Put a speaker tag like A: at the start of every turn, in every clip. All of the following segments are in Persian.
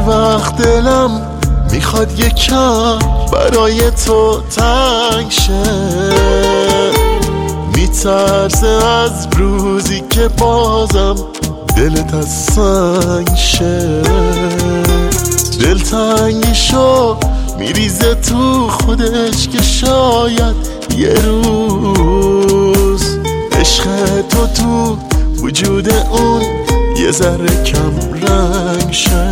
A: وقت دلم میخواد یکم برای تو تنگ شه، میترسه از روزی که بازم دلت از سنگ شه. دلتنگیشو میریزه تو خودش که شاید یه روز عشق تو وجود اون یه ذره کم رنگ شه.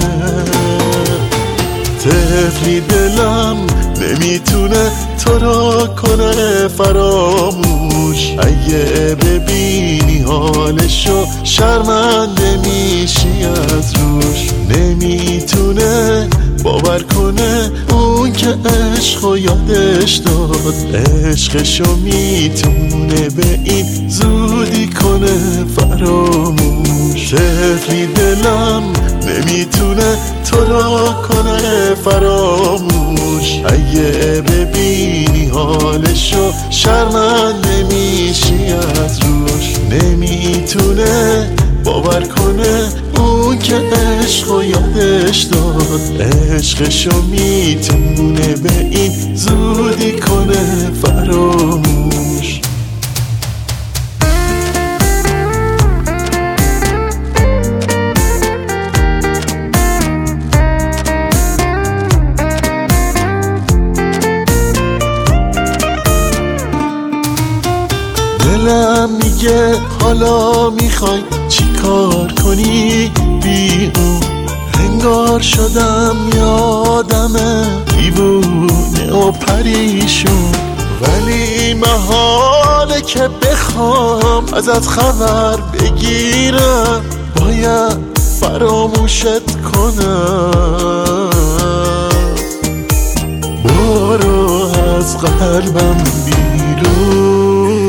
A: طفلی دلم نمیتونه تو رو کنه فراموش، اگه ببینی حالشو شرمنده میشی از روش. نمیتونه باور کنه اون که عشقو یادش داد، عشقشو میتونه به این زودی کنه فراموش. طفلی دلم نمیتونه تو رو کنه فراموش، اگه ببینی حالشو شرمنده میشی از روش. نمیتونه باور کنه اون که عشقو یادش داد، عشقشو میتونه به این زودی کنه فراموش. دلم میگه حالا میخوای چی کار کنی بی اون، انگار شدم یادمه دیوونه و پریشون. ولی محاله که بخوام ازت خبر بگیرم، باید فراموشت کنم. برو از قلبم بیرون.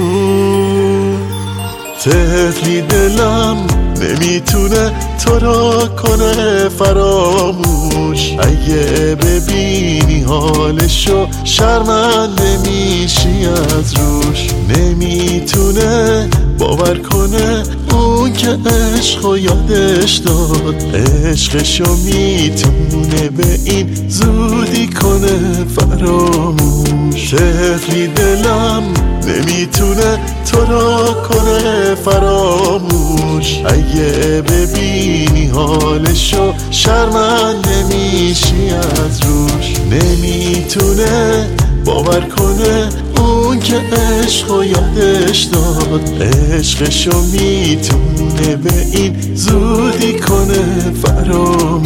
A: طفلی دلم نمیتونه تو رو کنه فراموش، اگه ببینی حالشو شرمنده میشی از روش. نمیتونه باور کنه اون که عشقو یادش داد، عشقشو میتونه به این زودی کنه فراموش. طفلی دلم نمیتونه تو رو کنه فراموش، اگه ببینی حالشو شرمنده میشی از روش. نمیتونه باور کنه اون که عشقو یادش داد، عشقشو میتونه به این زودی کنه فراموش.